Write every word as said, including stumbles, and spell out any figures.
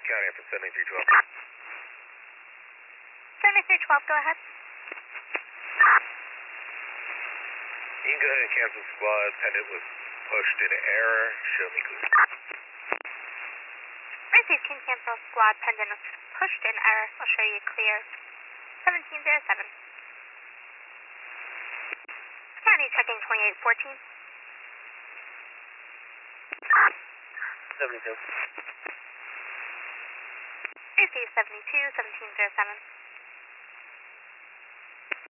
County after seventy-three twelve. seventy-three twelve, go ahead. You can go ahead and cancel squad. Pendant was pushed in error. Show me clear. Received, can cancel squad. Pendant was pushed in error. I'll show you clear. seventeen oh seven. County checking twenty-eight fourteen. seventy-two. Received seventy-two, seventeen oh seven.